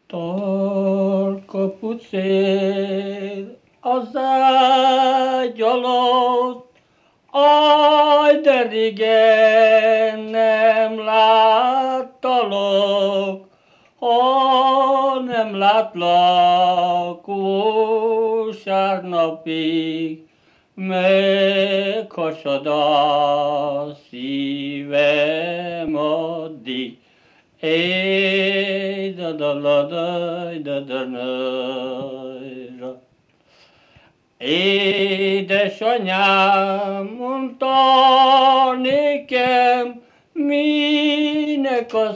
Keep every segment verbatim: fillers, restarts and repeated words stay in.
Tarka pucér az ágy alatt, aj, de régen nem láttalak, ha nem látlak vasárnapig, meghasad a szívem addig. Éj, da da la da da da da. Édesanyám mondta nékem, minek a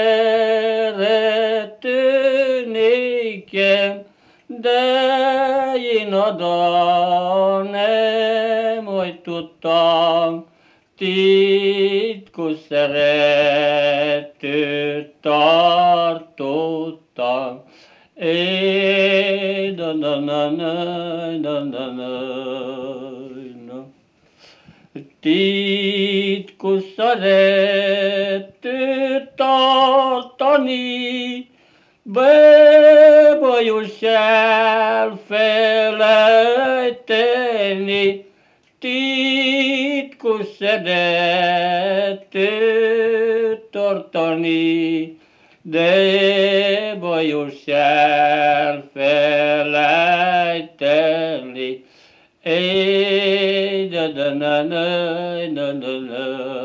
szerető nékem, de én oda nem, hogy tudtam, titkos szeretőt tartottam. Éj, da da na na da da na. Titkos szeretőt tartani, bebajos elfelejteni, titkos szeretőt tartani, de bajos elfelejteni. Éj, da da na na na na na.